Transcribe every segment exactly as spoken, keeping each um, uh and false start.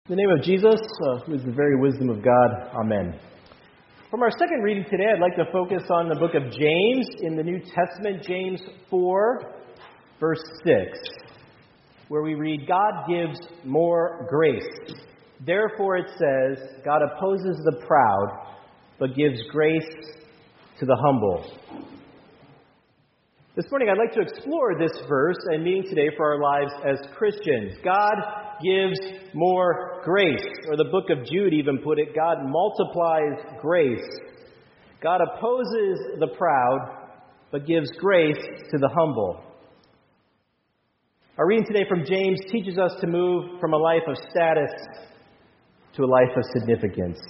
In the name of Jesus, uh, who is the very wisdom of God, amen. From our second reading today, I'd like to focus on the book of James in the New Testament, James four, verse six, where we read, God gives more grace. Therefore it says, God opposes the proud, but gives grace to the humble. This morning, I'd like to explore this verse and meaning today for our lives as Christians. God gives more grace. Or the book of Jude even put it, God multiplies grace. God opposes the proud, but gives grace to the humble. Our reading today from James teaches us to move from a life of status to a life of significance.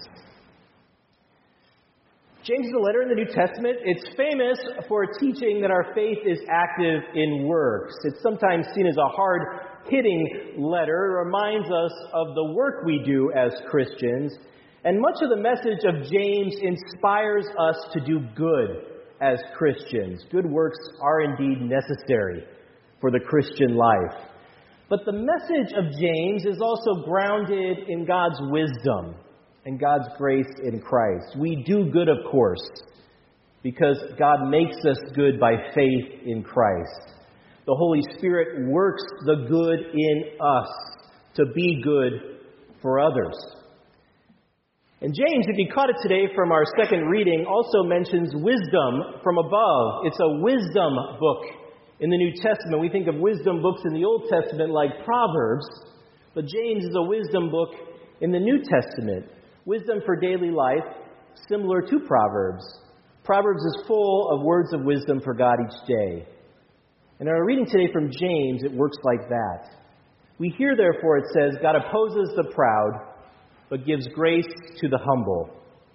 James is a letter in the New Testament. It's famous for teaching that our faith is active in works. It's sometimes seen as a hard-hitting letter. It reminds us of the work we do as Christians. And much of the message of James inspires us to do good as Christians. Good works are indeed necessary for the Christian life. But the message of James is also grounded in God's wisdom and God's grace in Christ. We do good, of course, because God makes us good by faith in Christ. The Holy Spirit works the good in us to be good for others. And James, if you caught it today from our second reading, also mentions wisdom from above. It's a wisdom book in the New Testament. We think of wisdom books in the Old Testament like Proverbs, but James is a wisdom book in the New Testament. Wisdom for daily life, similar to Proverbs. Proverbs is full of words of wisdom for God each day. And in our reading today from James, it works like that. We hear, therefore, it says, God opposes the proud, but gives grace to the humble.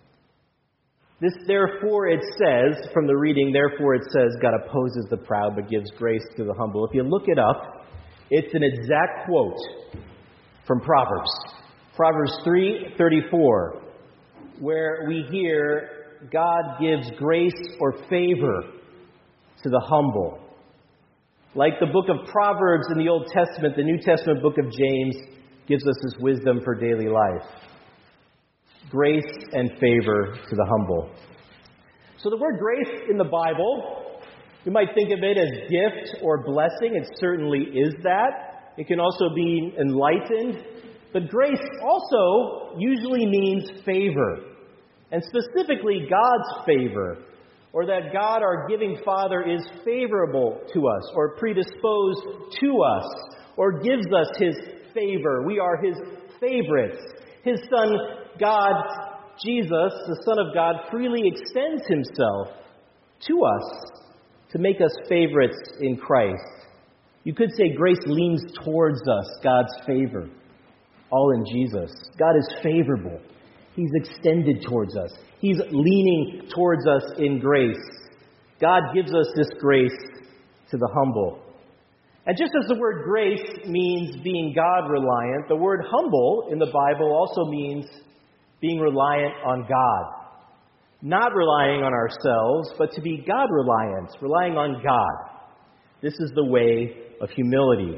This, therefore, it says, from the reading, therefore, it says, God opposes the proud, but gives grace to the humble. If you look it up, it's an exact quote from Proverbs. Proverbs three thirty-four, where we hear God gives grace or favor to the humble. Like the book of Proverbs in the Old Testament, the New Testament book of James gives us this wisdom for daily life. Grace and favor to the humble. So the word grace in the Bible, you might think of it as gift or blessing. It certainly is that. It can also be enlightened. But grace also usually means favor, and specifically God's favor, or that God, our giving Father, is favorable to us, or predisposed to us, or gives us His favor. We are His favorites. His Son, God, Jesus, the Son of God, freely extends Himself to us to make us favorites in Christ. You could say grace leans towards us, God's favor. All in Jesus. God is favorable. He's extended towards us. He's leaning towards us in grace. God gives us this grace to the humble. And just as the word grace means being God-reliant, the word humble in the Bible also means being reliant on God. Not relying on ourselves, but to be God-reliant, relying on God. This is the way of humility.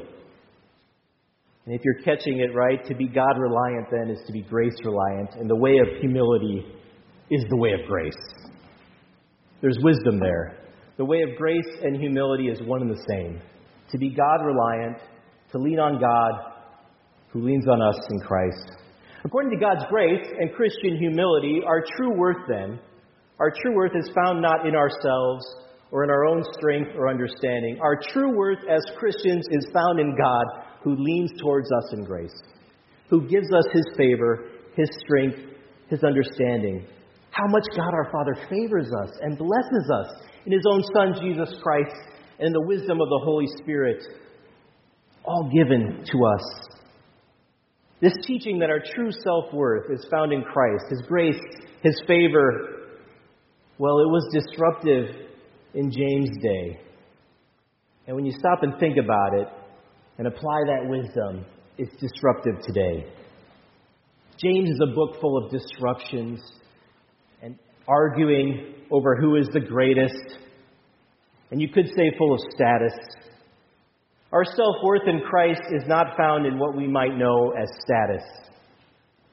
And if you're catching it right, to be God-reliant then is to be grace-reliant. And the way of humility is the way of grace. There's wisdom there. The way of grace and humility is one and the same. To be God-reliant, to lean on God, who leans on us in Christ. According to God's grace and Christian humility, our true worth then, our true worth is found not in ourselves or in our own strength or understanding. Our true worth as Christians is found in God, who leans towards us in grace, who gives us His favor, His strength, His understanding. How much God our Father favors us and blesses us in His own Son, Jesus Christ, and in the wisdom of the Holy Spirit, all given to us. This teaching that our true self-worth is found in Christ, His grace, His favor, well, it was disruptive in James' day. And when you stop and think about it, and apply that wisdom, it's disruptive today. James is a book full of disruptions and arguing over who is the greatest, and you could say full of status. Our self-worth in Christ is not found in what we might know as status.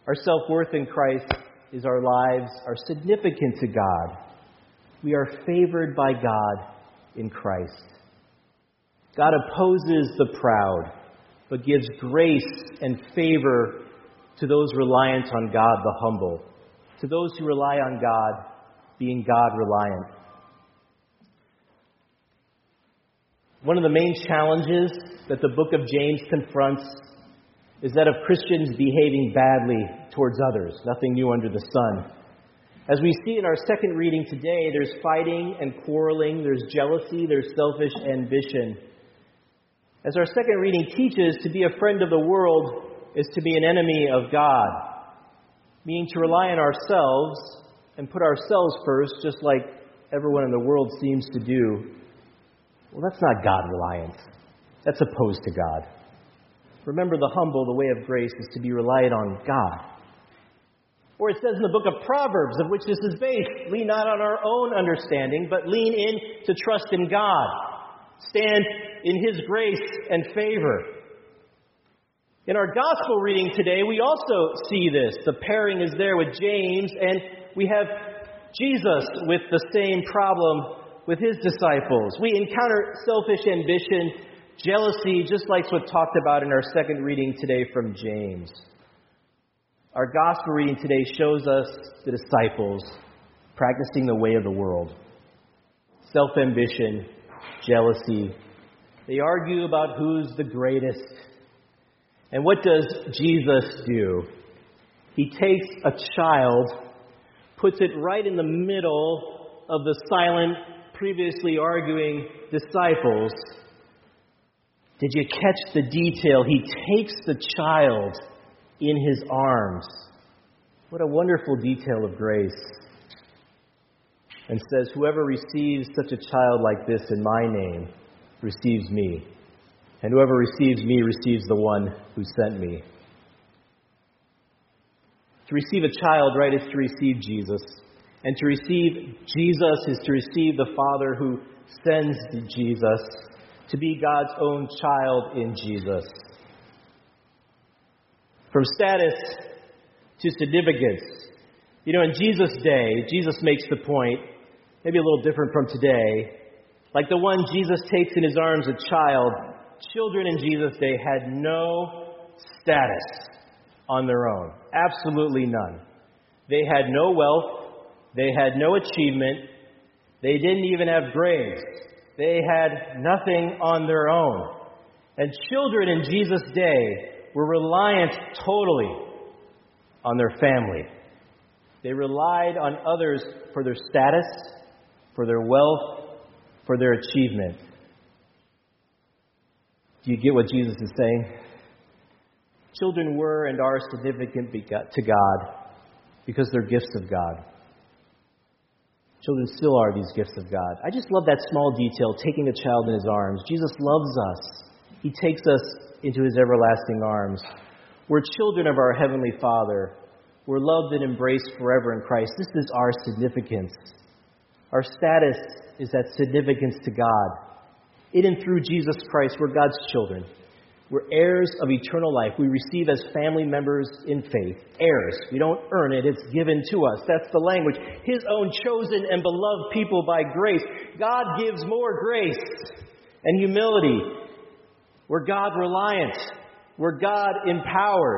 Our self-worth in Christ is our lives are significant to God. We are favored by God in Christ. God opposes the proud, but gives grace and favor to those reliant on God, the humble. To those who rely on God, being God-reliant. One of the main challenges that the book of James confronts is that of Christians behaving badly towards others. Nothing new under the sun. As we see in our second reading today, there's fighting and quarreling, there's jealousy, there's selfish ambition. As our second reading teaches, to be a friend of the world is to be an enemy of God, meaning to rely on ourselves and put ourselves first, just like everyone in the world seems to do. Well, that's not God-reliance. That's opposed to God. Remember, the humble, the way of grace, is to be reliant on God. Or it says in the book of Proverbs, of which this is based, lean not on our own understanding, but lean in to trust in God. Stand in His grace and favor. In our gospel reading today, we also see this. The pairing is there with James, and we have Jesus with the same problem with His disciples. We encounter selfish ambition, jealousy, just like what's talked about in our second reading today from James. Our gospel reading today shows us the disciples practicing the way of the world. Self-ambition, jealousy. They argue about who's the greatest. And what does Jesus do? He takes a child, puts it right in the middle of the silent, previously arguing disciples. Did you catch the detail? He takes the child in His arms. What a wonderful detail of grace. And says, whoever receives such a child like this in my name receives me. And whoever receives me receives the one who sent me. To receive a child, right, is to receive Jesus. And to receive Jesus is to receive the Father who sends Jesus, to be God's own child in Jesus. From status to significance. You know, in Jesus' day, Jesus makes the point, maybe a little different from today, like the one Jesus takes in His arms, a child, children in Jesus' day had no status on their own. Absolutely none. They had no wealth. They had no achievement. They didn't even have grades. They had nothing on their own. And children in Jesus' day were reliant totally on their family. They relied on others for their status, for their wealth, for their achievement. Do you get what Jesus is saying? Children were and are significant to God because they're gifts of God. Children still are these gifts of God. I just love that small detail, taking a child in His arms. Jesus loves us. He takes us into His everlasting arms. We're children of our Heavenly Father. We're loved and embraced forever in Christ. This is our significance. Our status is that significance to God. In and through Jesus Christ, we're God's children. We're heirs of eternal life. We receive as family members in faith. Heirs. We don't earn it. It's given to us. That's the language. His own chosen and beloved people by grace. God gives more grace and humility. We're God-reliant. We're God-empowered.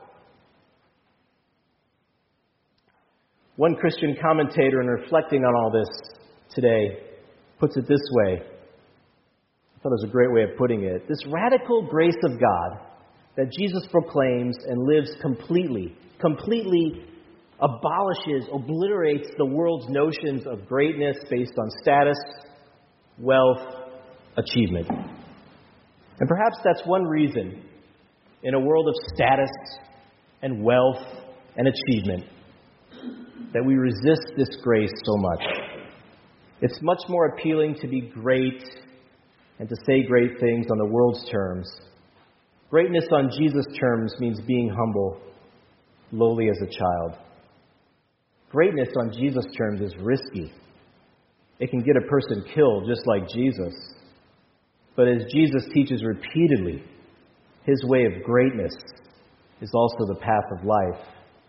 One Christian commentator, in reflecting on all this today, puts it this way. I thought it was a great way of putting it. This radical grace of God that Jesus proclaims and lives completely, completely abolishes, obliterates the world's notions of greatness based on status, wealth, achievement. And perhaps that's one reason, in a world of status and wealth and achievement, that we resist this grace so much. It's much more appealing to be great and to say great things on the world's terms. Greatness on Jesus' terms means being humble, lowly as a child. Greatness on Jesus' terms is risky. It can get a person killed just like Jesus. But as Jesus teaches repeatedly, His way of greatness is also the path of life.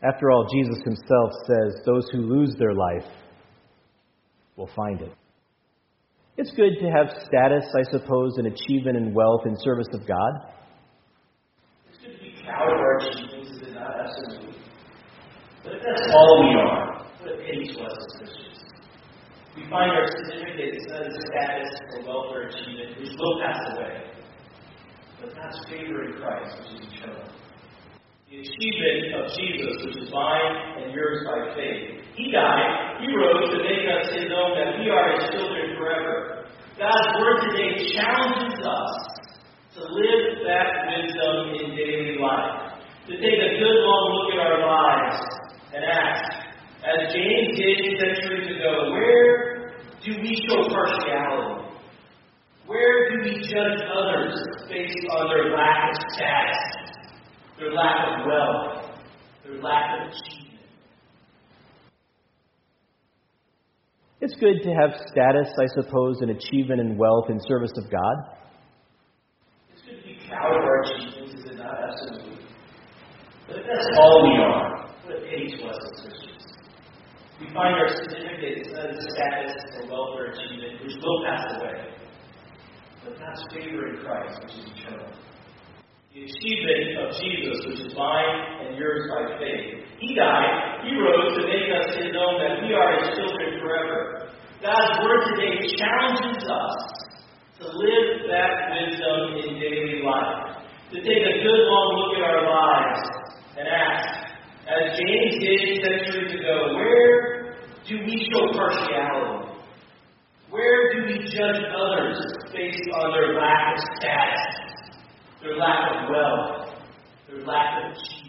After all, Jesus himself says, those who lose their life will find it. It's good to have status, I suppose, and achievement and wealth in service of God. It's good to be proud of our achievements, is it not? Absolutely. But if that's all we are, what a pity to us as Christians. We find our significance not in status or wealth or achievement, which will pass away, but God's favor in Christ, which is eternal. The achievement of Jesus, which is mine and yours by faith. He died, He rose to make us His own, that we are His children forever. God's Word today challenges us to live that wisdom in daily life. To take a good long look at our lives and ask, as James did centuries ago, where do we show partiality? Where do we judge others based on their lack of status, their lack of wealth, their lack of achievement? It's good to have status, I suppose, and achievement and wealth in service of God. It's good to be proud of our achievements, is it not? Absolutely. But if that's all we are, what a pity to us as Christians. We find our significance not in status or wealth or achievement, which will pass away, but God's favor in Christ, which is eternal. The achievement of Jesus, which is mine and yours by faith. He died, He rose to make us His own, that we are His children forever. God's Word today challenges us to live that wisdom in daily life. To take a good long look at our lives and ask, as James did centuries ago, where do we show partiality? Where do we judge others based on their lack of status, their lack of wealth, their lack of achievement?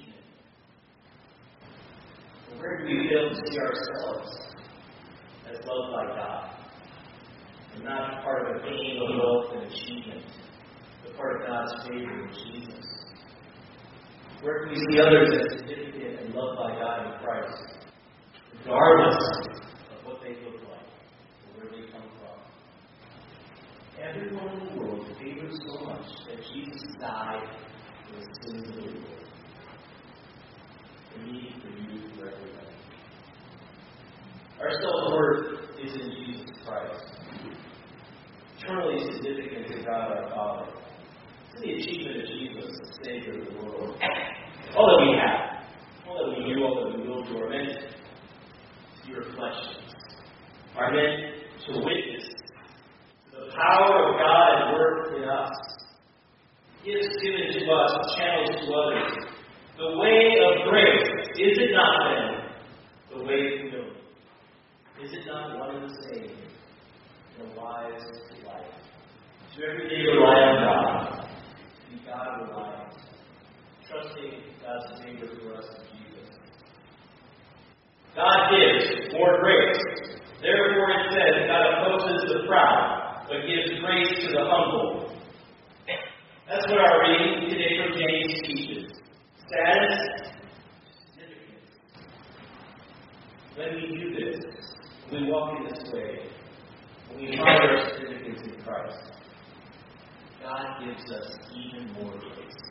And where do we fail to see ourselves as loved by God? And not part of a game of wealth and achievement, but part of God's favor in Jesus. Where do we see others as significant and loved by God in Christ, regardless of what they look like or where they come from? Everyone in the world favored so much that Jesus died for the sins of the world. For me, for you, for everybody. Our self-worth is in Jesus Christ. Eternally significant to God our Father. It's the achievement of Jesus, the Savior of the world. All that we have, all that we do, all that we will do, are meant to be reflections, are meant to witness the power of God at work in us. Gifts given to us, channels to others. The way of grace, is it not then the way of humility? Is it not one and the same in a wise life? To every day rely on God, to be God reliant, trusting God's favor for us in Jesus. God gives more grace. Therefore it says, God opposes the proud, but gives grace to the humble. That's what our reading today from James teaches. Status, significance. When we do this, when we walk in this way, when we find our significance in Christ, God gives us even more grace.